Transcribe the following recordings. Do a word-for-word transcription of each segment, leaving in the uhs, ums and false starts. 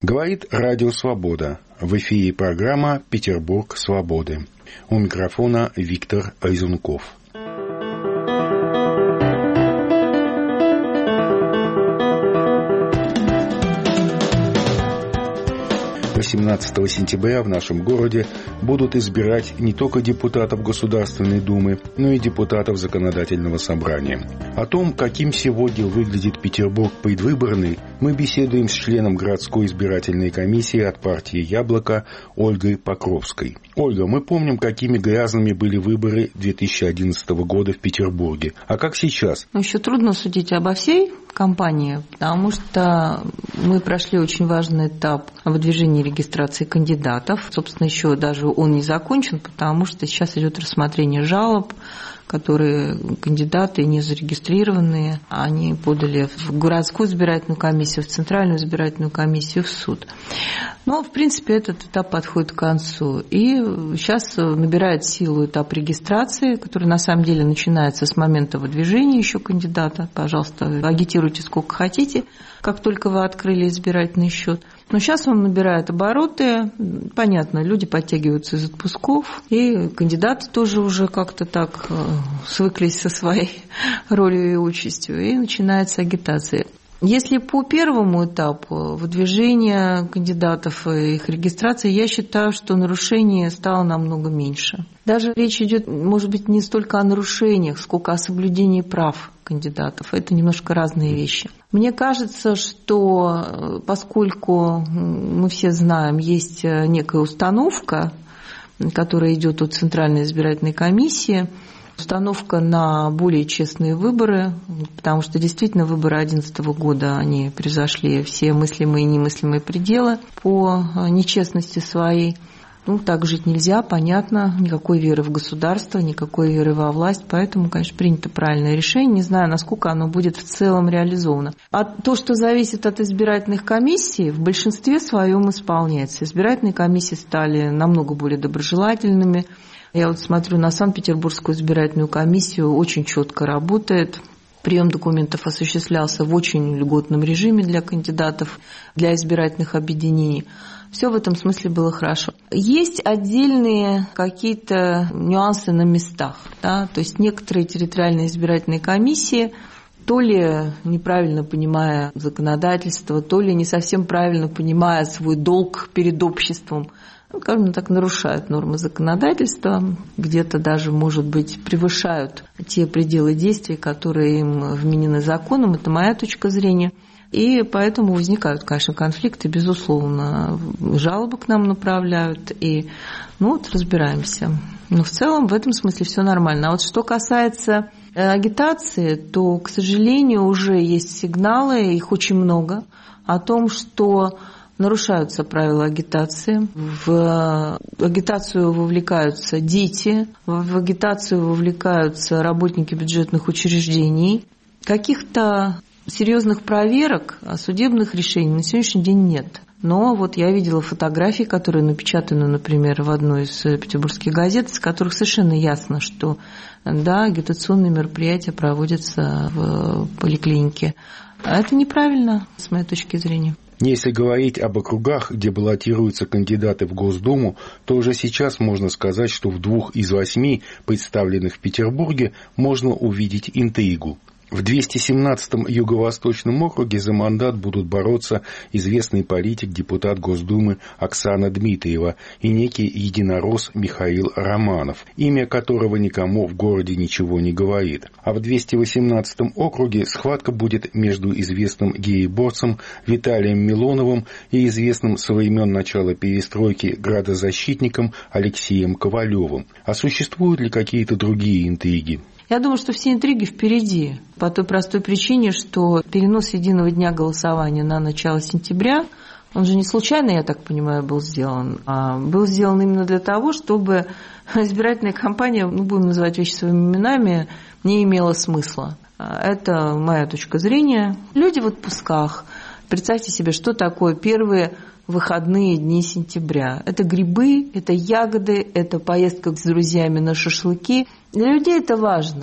Говорит Радио Свобода. В эфире программа «Петербург свободы». У микрофона Виктор Резунков. восемнадцатого сентября в нашем городе будут избирать не только депутатов Государственной Думы, но и депутатов Законодательного собрания. О том, каким сегодня выглядит Петербург предвыборный, мы беседуем с членом городской избирательной комиссии от партии «Яблоко» Ольгой Покровской. Ольга, мы помним, какими грязными были выборы две тысячи одиннадцатого года в Петербурге. А как сейчас? Ну, еще трудно судить обо всей кампании, потому что мы прошли очень важный этап выдвижения регистрации кандидатов. Собственно, еще даже он не закончен, потому что сейчас идет рассмотрение жалоб, которые кандидаты не зарегистрированные, они подали в городскую избирательную комиссию, в центральную избирательную комиссию, в суд. Но, в принципе, этот этап подходит к концу. И сейчас набирает силу этап регистрации, который на самом деле начинается с момента выдвижения еще кандидата. Пожалуйста, агитируйте сколько хотите, как только вы открыли избирательный счет. Но сейчас он набирает обороты, понятно, люди подтягиваются из отпусков, и кандидаты тоже уже как-то так свыклись со своей ролью и участью, и начинается агитация. Если по первому этапу выдвижения кандидатов и их регистрации, я считаю, что нарушений стало намного меньше. Даже речь идет, может быть, не столько о нарушениях, сколько о соблюдении прав кандидатов. Это немножко разные вещи. Мне кажется, что поскольку мы все знаем, есть некая установка, которая идет от Центральной избирательной комиссии, установка на более честные выборы, потому что действительно выборы две тысячи одиннадцатого года, они превзошли все мыслимые и немыслимые пределы по нечестности своей. Ну, так жить нельзя, понятно, никакой веры в государство, никакой веры во власть, поэтому, конечно, принято правильное решение, не знаю, насколько оно будет в целом реализовано. А то, что зависит от избирательных комиссий, в большинстве своем исполняется. Избирательные комиссии стали намного более доброжелательными. Я вот смотрю на Санкт-Петербургскую избирательную комиссию, очень четко работает. Прием документов осуществлялся в очень льготном режиме для кандидатов, для избирательных объединений. Все в этом смысле было хорошо. Есть отдельные какие-то нюансы на местах. Да? То есть некоторые территориальные избирательные комиссии, то ли неправильно понимая законодательство, то ли не совсем правильно понимая свой долг перед обществом, ну, скажем так, нарушают нормы законодательства, где-то даже, может быть, превышают те пределы действий, которые им вменены законом. Это моя точка зрения. И поэтому возникают, конечно, конфликты, безусловно. Жалобы к нам направляют, и ну вот разбираемся. Но в целом в этом смысле все нормально. А вот что касается агитации, то, к сожалению, уже есть сигналы, их очень много, о том, что нарушаются правила агитации, в агитацию вовлекаются дети, в агитацию вовлекаются работники бюджетных учреждений. Каких-то серьезных проверок, судебных решений на сегодняшний день нет. Но вот я видела фотографии, которые напечатаны, например, в одной из петербургских газет, из которых совершенно ясно, что да, агитационные мероприятия проводятся в поликлинике. А это неправильно, с моей точки зрения. Если говорить об округах, где баллотируются кандидаты в Госдуму, то уже сейчас можно сказать, что в двух из восьми представленных в Петербурге можно увидеть интригу. В двести семнадцатом Юго-Восточном округе за мандат будут бороться известный политик, депутат Госдумы Оксана Дмитриева и некий единорос Михаил Романов, имя которого никому в городе ничего не говорит. А в двести восемнадцатом округе схватка будет между известным гееборцем Виталием Милоновым и известным со времен начала перестройки градозащитником Алексеем Ковалевым. А существуют ли какие-то другие интриги? Я думаю, что все интриги впереди, по той простой причине, что перенос единого дня голосования на начало сентября, он же не случайно, я так понимаю, был сделан, а был сделан именно для того, чтобы избирательная кампания, ну, будем называть вещи своими именами, не имела смысла. Это моя точка зрения. Люди в отпусках. Представьте себе, что такое первые выходные дни сентября. Это грибы, это ягоды, это поездка с друзьями на шашлыки. Для людей это важно.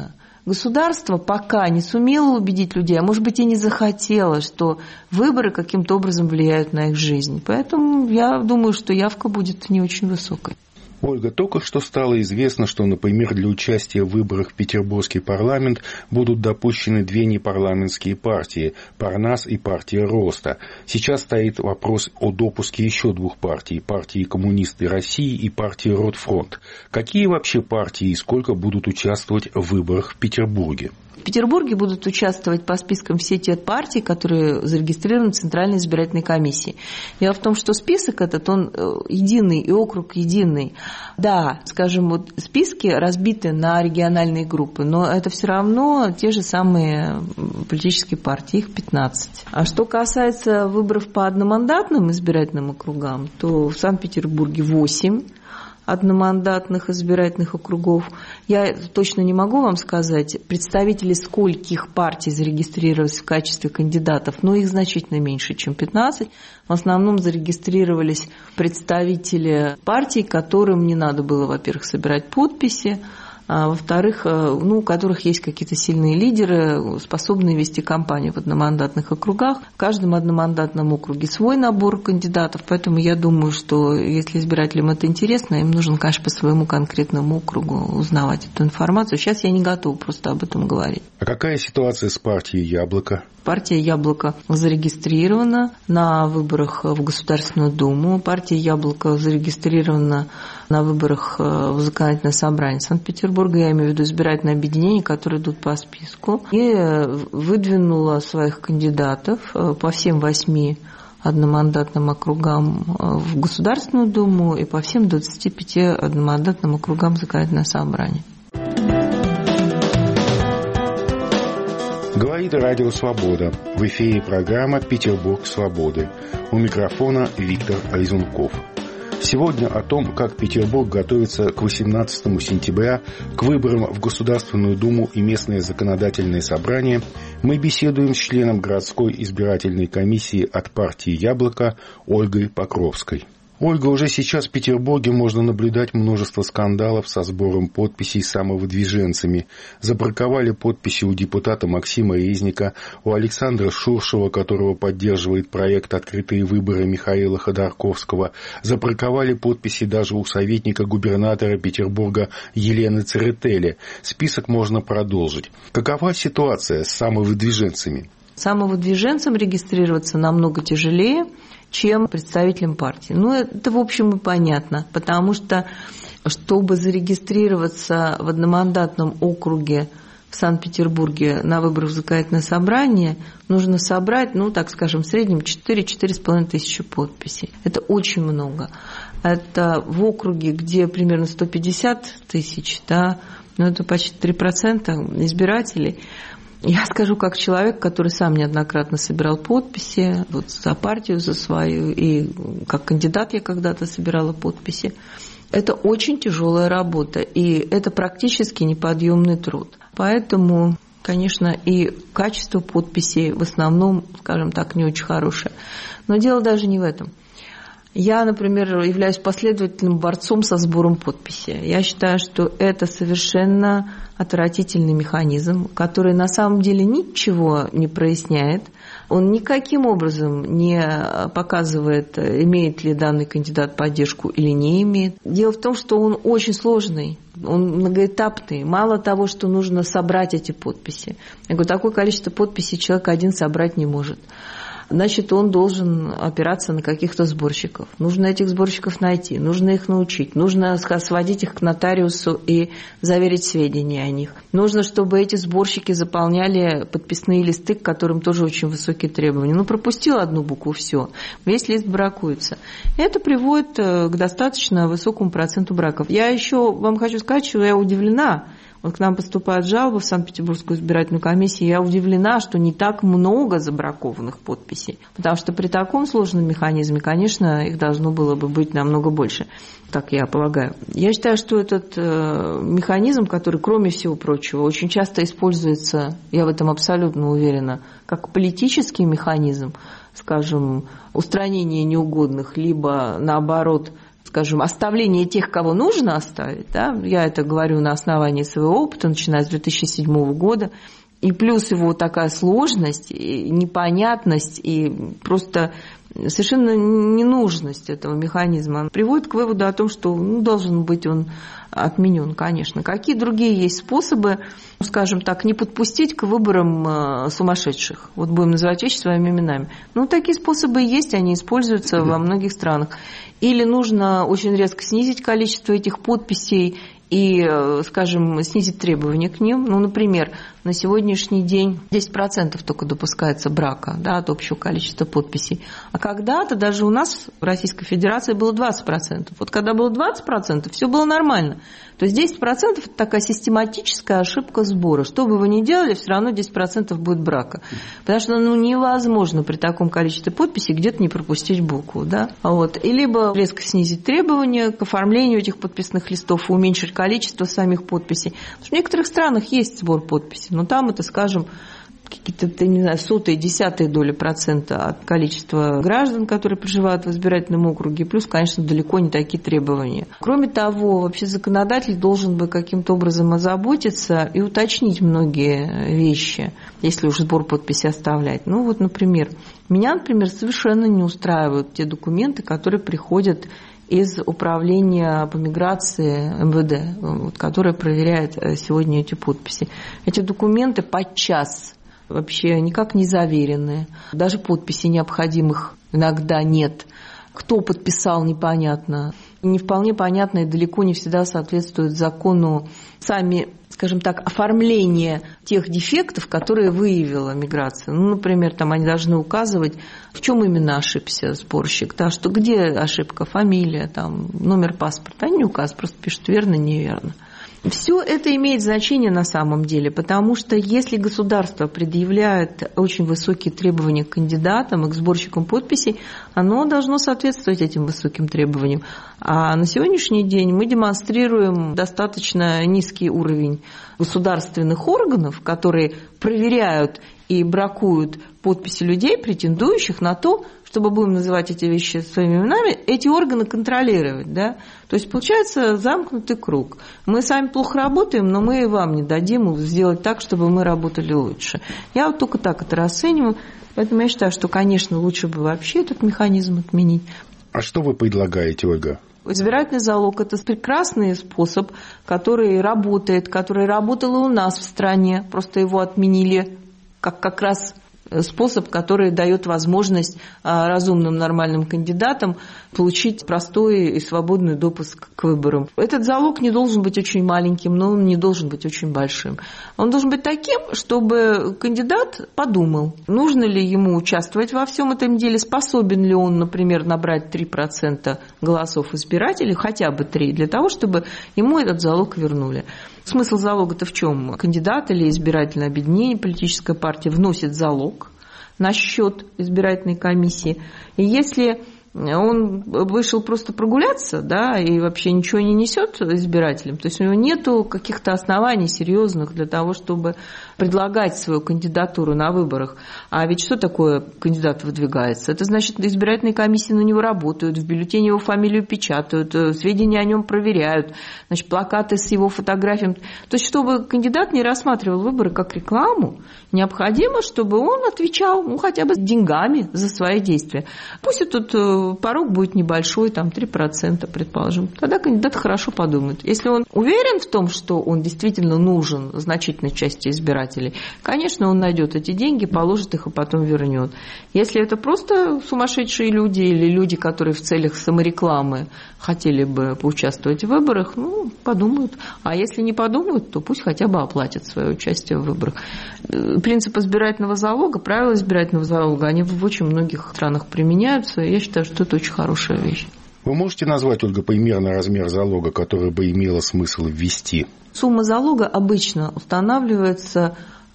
государство пока не сумело убедить людей, а может быть и не захотело, что выборы каким-то образом влияют на их жизнь. Поэтому я думаю, что явка будет не очень высокой. Ольга, только что стало известно, что, например, для участия в выборах в Петербургский парламент будут допущены две непарламентские партии – Парнас и партия Роста. Сейчас стоит вопрос о допуске еще двух партий – партии Коммунисты России и партии Ротфронт. Какие вообще партии и сколько будут участвовать в выборах в Петербурге? В Петербурге будут участвовать по спискам все те партии, которые зарегистрированы в Центральной избирательной комиссии. Дело в том, что список этот, он единый, и округ единый. Да, скажем, вот списки разбиты на региональные группы, но это все равно те же самые политические партии, их пятнадцать. А что касается выборов по одномандатным избирательным округам, то в Санкт-Петербурге восемь одномандатных избирательных округов. Я точно не могу вам сказать, представители скольких партий зарегистрировались в качестве кандидатов, но их значительно меньше, чем пятнадцать. В основном зарегистрировались представители партий, которым не надо было, во-первых, собирать подписи, а во-вторых, ну, у которых есть какие-то сильные лидеры, способные вести кампанию в одномандатных округах. В каждом одномандатном округе свой набор кандидатов, поэтому я думаю, что если избирателям это интересно, им нужно, конечно, по своему конкретному округу узнавать эту информацию. Сейчас я не готова просто об этом говорить. А какая ситуация с партией «Яблоко»? Партия «Яблоко» зарегистрирована на выборах в Государственную Думу. Партия «Яблоко» зарегистрирована на выборах в Законодательное собрание Санкт-Петербурга, я имею в виду избирательное объединение, которые идут по списку, и выдвинула своих кандидатов по всем восьми одномандатным округам в Государственную Думу и по всем двадцати пяти одномандатным округам Законодательное собрание. Говорит Радио Свобода. В эфире программа «Петербург свободы». У микрофона Виктор Айзунков. Сегодня о том, как Петербург готовится к восемнадцатому сентября, к выборам в Государственную Думу и местное законодательное собрание, мы беседуем с членом городской избирательной комиссии от партии «Яблоко» Ольгой Покровской. Ольга, уже сейчас в Петербурге можно наблюдать множество скандалов со сбором подписей самовыдвиженцами. Забраковали подписи у депутата Максима Резника, у Александра Шуршева, которого поддерживает проект «Открытые выборы» Михаила Ходорковского. Забраковали подписи даже у советника губернатора Петербурга Елены Церетели. Список можно продолжить. Какова ситуация с самовыдвиженцами? Самовыдвиженцам регистрироваться намного тяжелее, чем представителям партии. Ну, это, в общем, и понятно, потому что, чтобы зарегистрироваться в одномандатном округе в Санкт-Петербурге на выборах в законодательное собрание, нужно собрать, ну, так скажем, в среднем четыре-четыре с половиной тысячи подписей. Это очень много. Это в округе, где примерно сто пятьдесят тысяч, да, ну, это почти три процента избирателей. Я скажу как человек, который сам неоднократно собирал подписи вот, за партию, за свою, и как кандидат я когда-то собирала подписи. Это очень тяжелая работа, и это практически неподъемный труд. Поэтому, конечно, и качество подписей в основном, скажем так, не очень хорошее. Но дело даже не в этом. Я, например, являюсь последовательным борцом со сбором подписей. Я считаю, что это совершенно отвратительный механизм, который на самом деле ничего не проясняет. Он никаким образом не показывает, имеет ли данный кандидат поддержку или не имеет. Дело в том, что он очень сложный, он многоэтапный. Мало того, что нужно собрать эти подписи. Я говорю, такое количество подписей человек один собрать не может. Значит, он должен опираться на каких-то сборщиков. Нужно этих сборщиков найти, нужно их научить, нужно сводить их к нотариусу и заверить сведения о них. Нужно, чтобы эти сборщики заполняли подписные листы, к которым тоже очень высокие требования. Ну, пропустил одну букву, все, весь лист бракуется. Это приводит к достаточно высокому проценту браков. Я еще вам хочу сказать, что я удивлена. Вот к нам поступают жалобы в Санкт-Петербургскую избирательную комиссию, я удивлена, что не так много забракованных подписей, потому что при таком сложном механизме, конечно, их должно было бы быть намного больше, так я полагаю. Я считаю, что этот механизм, который, кроме всего прочего, очень часто используется, я в этом абсолютно уверена, как политический механизм, скажем, устранения неугодных, либо, наоборот, скажем, оставление тех, кого нужно оставить, да, я это говорю на основании своего опыта, начиная с две тысячи седьмого года, и плюс его такая сложность, и непонятность, и просто совершенно ненужность этого механизма приводит к выводу о том, что ну, должен быть он отменен, конечно. Какие другие есть способы, скажем так, не подпустить к выборам сумасшедших? Вот будем называть вещи своими именами. Ну, такие способы есть, они используются во многих странах. Или нужно очень резко снизить количество этих подписей и, скажем, снизить требования к ним. Ну, например, на сегодняшний день десять процентов только допускается брака, да, от общего количества подписей. А когда-то даже у нас в Российской Федерации было двадцать процентов. Вот когда было двадцать процентов, все было нормально. То есть десять процентов – это такая систематическая ошибка сбора. Что бы вы ни делали, все равно десять процентов будет брака. Потому что ну, невозможно при таком количестве подписей где-то не пропустить букву. Да? Вот. И либо резко снизить требования к оформлению этих подписных листов, уменьшить количество самих подписей. Потому что в некоторых странах есть сбор подписей, но там это, скажем, какие-то, не знаю, сотые, десятые доли процента от количества граждан, которые проживают в избирательном округе, плюс, конечно, далеко не такие требования. Кроме того, вообще законодатель должен бы каким-то образом озаботиться и уточнить многие вещи, если уж сбор подписей оставлять. Ну вот, например, меня, например, совершенно не устраивают те документы, которые приходят из управления по миграции эм вэ дэ, которое проверяет сегодня эти подписи. Эти документы подчас вообще никак не заверены. Даже подписей необходимых иногда нет. Кто подписал, непонятно. Не вполне понятно и далеко не всегда соответствует закону сами, скажем так, оформление тех дефектов, которые выявила миграция. Ну, например, там они должны указывать, в чем именно ошибся сборщик, да, что где ошибка, фамилия, там, номер паспорта. Они не указывают, просто пишут верно, неверно. Все это имеет значение на самом деле, потому что если государство предъявляет очень высокие требования к кандидатам и к сборщикам подписей, оно должно соответствовать этим высоким требованиям. А на сегодняшний день мы демонстрируем достаточно низкий уровень государственных органов, которые проверяют и бракуют подписи людей, претендующих на то, чтобы, будем называть эти вещи своими именами, эти органы контролировать. Да? То есть получается замкнутый круг. Мы сами плохо работаем, но мы и вам не дадим сделать так, чтобы мы работали лучше. Я вот только так это расцениваю. Поэтому я считаю, что, конечно, лучше бы вообще этот механизм отменить. А что вы предлагаете, Ольга? Избирательный залог – это прекрасный способ, который работает, который работал и у нас в стране, просто его отменили как как раз способ, который дает возможность разумным, нормальным кандидатам получить простой и свободный допуск к выборам. Этот залог не должен быть очень маленьким, но он не должен быть очень большим. Он должен быть таким, чтобы кандидат подумал, нужно ли ему участвовать во всем этом деле, способен ли он, например, набрать три процента голосов избирателей, хотя бы три, для того, чтобы ему этот залог вернули. Смысл залога-то в чем? Кандидат или избирательное объединение, политическая партия вносит залог на счет избирательной комиссии. И если он вышел просто прогуляться, да, и вообще ничего не несет избирателям, то есть у него нету каких-то оснований серьезных для того, чтобы предлагать свою кандидатуру на выборах. А ведь что такое кандидат выдвигается? Это значит, избирательные комиссии на него работают, в бюллетене его фамилию печатают, сведения о нем проверяют, значит, плакаты с его фотографией. То есть, чтобы кандидат не рассматривал выборы как рекламу, необходимо, чтобы он отвечал, ну, хотя бы деньгами за свои действия. Пусть этот порог будет небольшой, там три процента, предположим. Тогда кандидат хорошо подумает. Если он уверен в том, что он действительно нужен значительной части избирателей, конечно, он найдет эти деньги, положит их и потом вернет. Если это просто сумасшедшие люди или люди, которые в целях саморекламы хотели бы поучаствовать в выборах, ну, подумают. А если не подумают, то пусть хотя бы оплатят свое участие в выборах. Принцип избирательного залога, правила избирательного залога, они в очень многих странах применяются. Я считаю, что это очень хорошая вещь. Вы можете назвать, Ольга, примерно размер залога, который бы имело смысл ввести? Сумма залога обычно устанавливается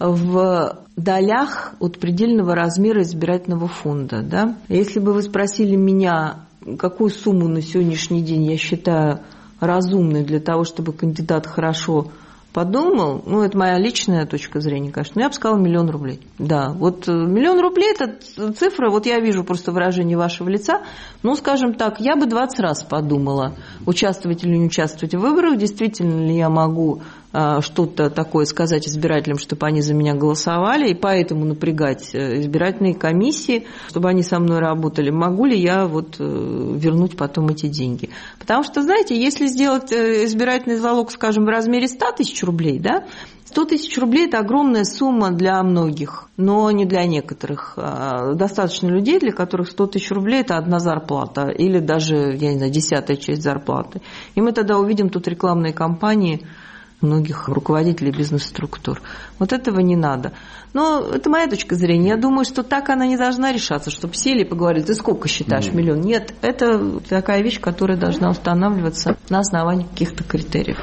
в долях от предельного размера избирательного фонда. Да? Если бы вы спросили меня, какую сумму на сегодняшний день я считаю разумной для того, чтобы кандидат хорошо подумал, ну, это моя личная точка зрения, конечно, но я бы сказала миллион рублей. Да, вот миллион рублей – это цифра, вот я вижу просто выражение вашего лица, ну, скажем так, я бы двадцать раз подумала, участвовать или не участвовать в выборах, действительно ли я могу что-то такое сказать избирателям, чтобы они за меня голосовали, и поэтому напрягать избирательные комиссии, чтобы они со мной работали. Могу ли я вот вернуть потом эти деньги? Потому что, знаете, если сделать избирательный залог, скажем, в размере ста тысяч рублей, да, сто тысяч рублей – это огромная сумма для многих, но не для некоторых. Достаточно людей, для которых сто тысяч рублей – это одна зарплата или даже, я не знаю, десятая часть зарплаты. И мы тогда увидим тут рекламные кампании многих руководителей бизнес-структур. Вот этого не надо. Но это моя точка зрения. Я думаю, что так она не должна решаться, чтобы сели и поговорили, ты сколько считаешь, mm. миллион? Нет, это такая вещь, которая должна устанавливаться на основании каких-то критериев.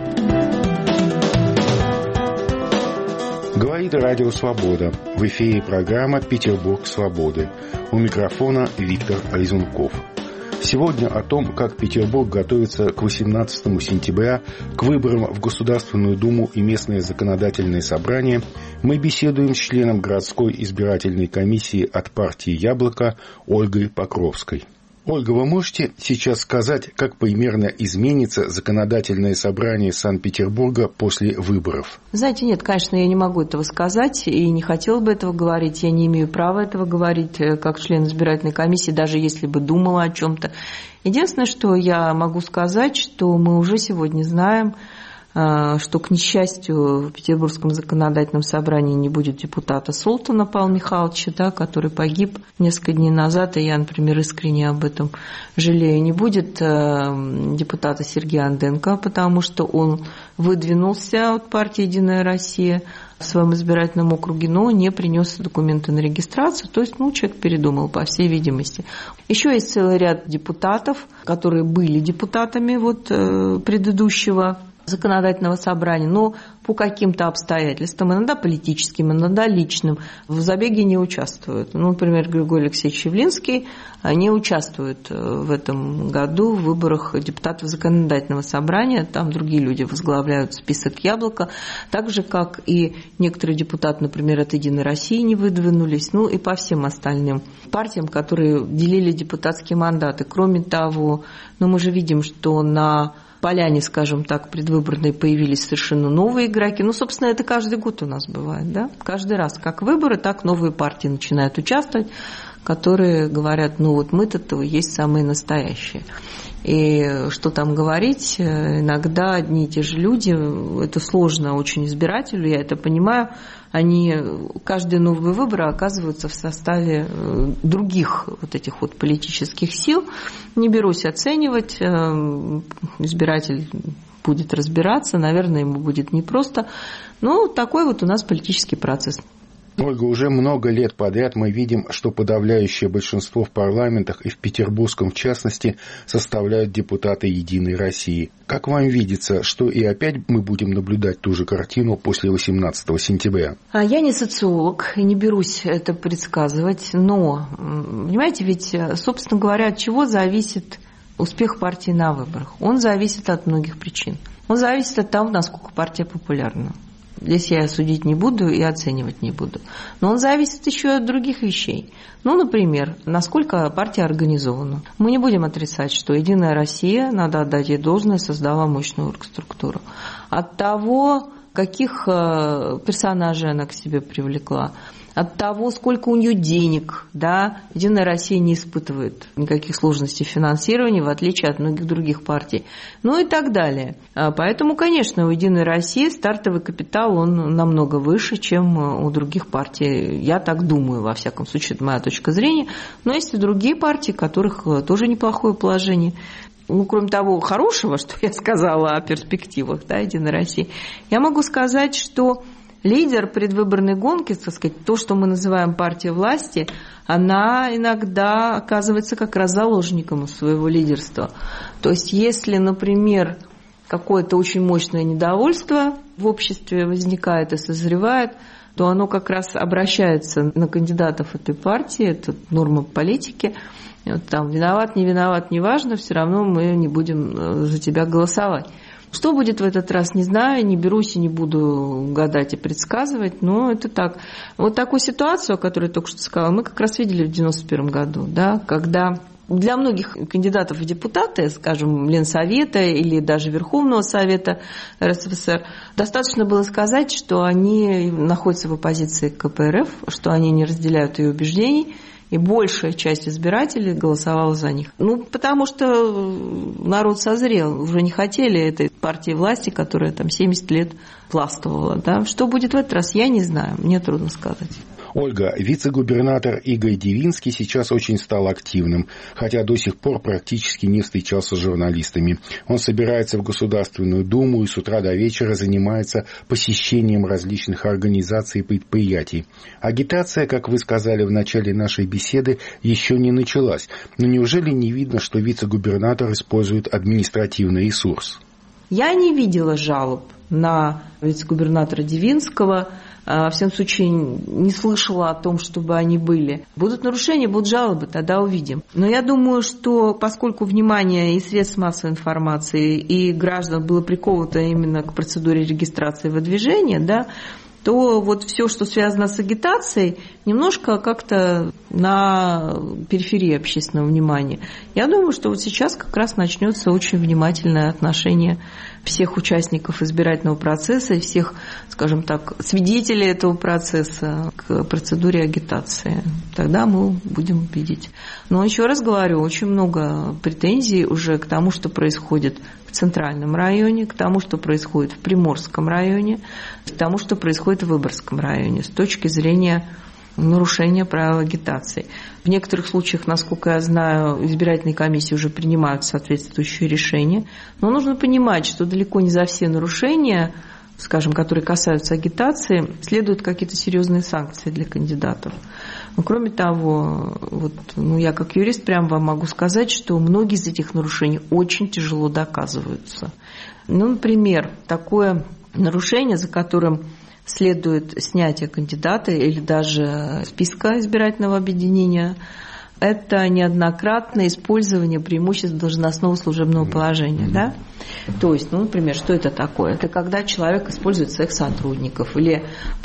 Говорит Радио Свобода. В эфире программа «Петербург свободы». У микрофона Виктор Лизунков. Сегодня о том, как Петербург готовится к восемнадцатому сентября, к выборам в Государственную Думу и местное законодательное собрание, мы беседуем с членом городской избирательной комиссии от партии «Яблоко» Ольгой Покровской. Ольга, вы можете сейчас сказать, как примерно изменится законодательное собрание Санкт-Петербурга после выборов? Знаете, нет, конечно, я не могу этого сказать и не хотела бы этого говорить. Я не имею права этого говорить как член избирательной комиссии, даже если бы думала о чем-то. Единственное, что я могу сказать, что мы уже сегодня знаем, что, к несчастью, в Петербургском законодательном собрании не будет депутата Солтона Павла Михайловича, да, который погиб несколько дней назад, и я, например, искренне об этом жалею. Не будет депутата Сергея Анденко, потому что он выдвинулся от партии «Единая Россия» в своем избирательном округе, но не принес документы на регистрацию, то есть, ну, человек передумал, по всей видимости. Еще есть целый ряд депутатов, которые были депутатами вот, предыдущего законодательного собрания, но по каким-то обстоятельствам, иногда политическим, иногда личным, в забеге не участвуют. Ну, например, Григорий Алексеевич Явлинский не участвует в этом году в выборах депутатов законодательного собрания, там другие люди возглавляют список «Яблоко», так же, как и некоторые депутаты, например, от «Единой России» не выдвинулись, ну и по всем остальным партиям, которые делили депутатские мандаты. Кроме того, ну, мы же видим, что на поляне, скажем так, предвыборной появились совершенно новые игроки. Ну, собственно, это каждый год у нас бывает, да? Каждый раз, как выборы, так новые партии начинают участвовать, которые говорят, ну вот мы-то есть самые настоящие. И что там говорить, иногда одни и те же люди, это сложно очень избирателю, я это понимаю, они, каждые новые выборы оказываются в составе других вот этих вот политических сил. Не берусь оценивать, избиратель будет разбираться, наверное, ему будет непросто, но такой вот у нас политический процесс. Ольга, уже много лет подряд мы видим, что подавляющее большинство в парламентах и в Петербургском в частности составляют депутаты «Единой России». Как вам видится, что и опять мы будем наблюдать ту же картину после восемнадцатого сентября? Я не социолог и не берусь это предсказывать, но, понимаете, ведь, собственно говоря, от чего зависит успех партии на выборах? Он зависит от многих причин. Он зависит от того, насколько партия популярна. Здесь я судить не буду и оценивать не буду. Но он зависит еще от других вещей. Ну, например, насколько партия организована. Мы не будем отрицать, что «Единая Россия», надо отдать ей должное, создала мощную оргструктуру. От того, каких персонажей она к себе привлекла, от того, сколько у нее денег, да, «Единая Россия» не испытывает никаких сложностей в финансировании, в отличие от многих других партий, ну и так далее. Поэтому, конечно, у «Единой России» стартовый капитал, он намного выше, чем у других партий. Я так думаю, во всяком случае, это моя точка зрения. Но есть и другие партии, у которых тоже неплохое положение. Ну, кроме того хорошего, что я сказала о перспективах, да, «Единой России», я могу сказать, что лидер предвыборной гонки, так сказать, то, что мы называем партией власти, она иногда оказывается как раз заложником своего лидерства. То есть, если, например, какое-то очень мощное недовольство в обществе возникает и созревает, то оно как раз обращается на кандидатов этой партии, это норма политики. Вот там виноват, не виноват, неважно, все равно мы не будем за тебя голосовать. Что будет в этот раз, не знаю, не берусь и не буду гадать и предсказывать, но это так. Вот такую ситуацию, о которой я только что сказала, мы как раз видели в девяносто первом году, да, когда для многих кандидатов в депутаты, скажем, Ленсовета или даже Верховного Совета эр эс эф эс эр, достаточно было сказать, что они находятся в оппозиции к ка пэ эр эф, что они не разделяют ее убеждений, и большая часть избирателей голосовала за них. Ну, потому что народ созрел, уже не хотели этой партии власти, которая там семьдесят лет властвовала. Да? Что будет в этот раз, я не знаю, мне трудно сказать. Ольга, вице-губернатор Игорь Дивинский сейчас очень стал активным, хотя до сих пор практически не встречался с журналистами. Он собирается в Государственную Думу и с утра до вечера занимается посещением различных организаций и предприятий. Агитация, как вы сказали в начале нашей беседы, еще не началась. Но неужели не видно, что вице-губернатор использует административный ресурс? Я не видела жалоб на вице-губернатора Дивинского. Во всяком случае, не слышала о том, чтобы они были. Будут нарушения, будут жалобы, тогда увидим. Но я думаю, что поскольку внимание и средств массовой информации, и граждан было приковано именно к процедуре регистрации выдвижения, да, то вот все, что связано с агитацией, немножко как-то на периферии общественного внимания. Я думаю, что вот сейчас как раз начнется очень внимательное отношение всех участников избирательного процесса и всех, скажем так, свидетелей этого процесса к процедуре агитации. Тогда мы будем видеть. Но еще раз говорю, очень много претензий уже к тому, что происходит в Центральном районе, к тому, что происходит в Приморском районе, к тому, что происходит в Выборгском районе с точки зрения нарушения правил агитации. В некоторых случаях, насколько я знаю, избирательные комиссии уже принимают соответствующие решения. Но нужно понимать, что далеко не за все нарушения, скажем, которые касаются агитации, следуют какие-то серьезные санкции для кандидатов. Но, кроме того, вот, ну, я как юрист прямо вам могу сказать, что многие из этих нарушений очень тяжело доказываются. Ну, например, такое нарушение, за которым следует снятие кандидата или даже списка избирательного объединения, это неоднократное использование преимуществ должностного служебного положения. Да? То есть, ну, например, что это такое? Это когда человек использует своих сотрудников или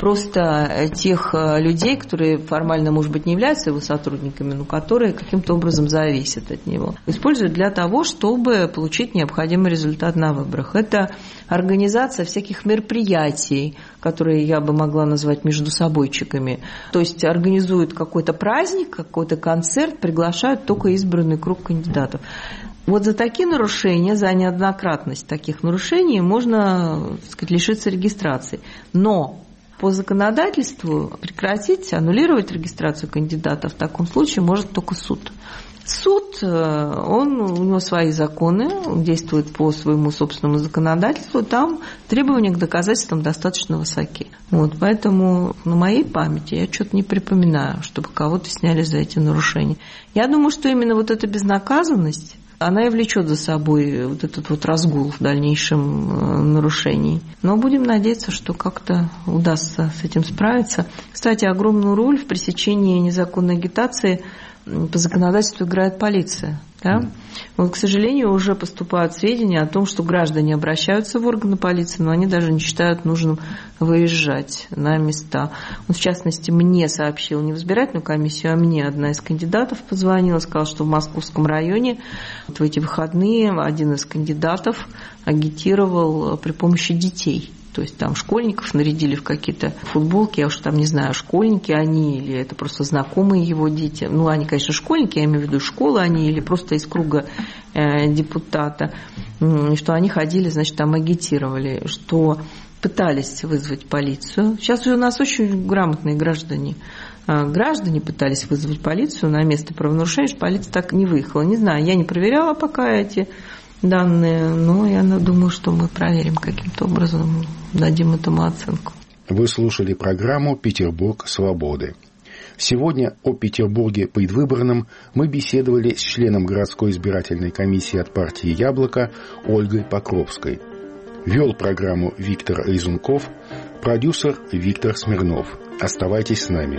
просто тех людей, которые формально, может быть, не являются его сотрудниками, но которые каким-то образом зависят от него. Используют для того, чтобы получить необходимый результат на выборах. Это организация всяких мероприятий, которые я бы могла назвать междусобойчиками. То есть организуют какой-то праздник, какой-то концерт, приглашают только избранный круг кандидатов. Вот за такие нарушения, за неоднократность таких нарушений можно, так сказать, лишиться регистрации. Но по законодательству прекратить, аннулировать регистрацию кандидата в таком случае может только суд. Суд, он, у него свои законы, он действует по своему собственному законодательству, там требования к доказательствам достаточно высоки. Вот, поэтому на моей памяти я что-то не припоминаю, чтобы кого-то сняли за эти нарушения. Я думаю, что именно вот эта безнаказанность, она и влечет за собой вот этот вот разгул в дальнейшем нарушений. Но будем надеяться, что как-то удастся с этим справиться. Кстати, огромную роль в пресечении незаконной агитации по законодательству играет полиция. Да? Вот, к сожалению, уже поступают сведения о том, что граждане обращаются в органы полиции, но они даже не считают нужным выезжать на места. Вот, в частности, мне сообщил не в избирательную комиссию, а мне одна из кандидатов позвонила, сказала, что в Московском районе вот в эти выходные один из кандидатов агитировал при помощи детей. То есть там школьников нарядили в какие-то футболки, я уж там не знаю, школьники они или это просто знакомые его дети. Ну, они, конечно, школьники, я имею в виду школы они или просто из круга э, депутата. И что они ходили, значит, там агитировали, что пытались вызвать полицию. Сейчас у нас очень грамотные граждане. Граждане пытались вызвать полицию на место правонарушения, что полиция так не выехала. Не знаю, я не проверяла пока эти данные, но я думаю, что мы проверим каким-то образом, дадим этому оценку. Вы слушали программу «Петербург свободы». Сегодня о Петербурге предвыборном мы беседовали с членом городской избирательной комиссии от партии «Яблоко» Ольгой Покровской. Вел программу Виктор Резунков, продюсер Виктор Смирнов. Оставайтесь с нами.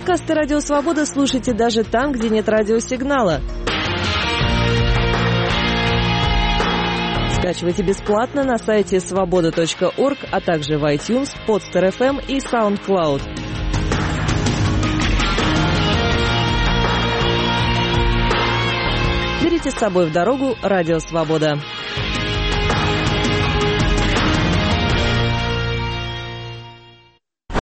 Подкасты «Радио Свобода» слушайте даже там, где нет радиосигнала. Скачивайте бесплатно на сайте свобода точка орг, а также в iTunes, Podster эф эм и SoundCloud. Берите с собой в дорогу «Радио Свобода».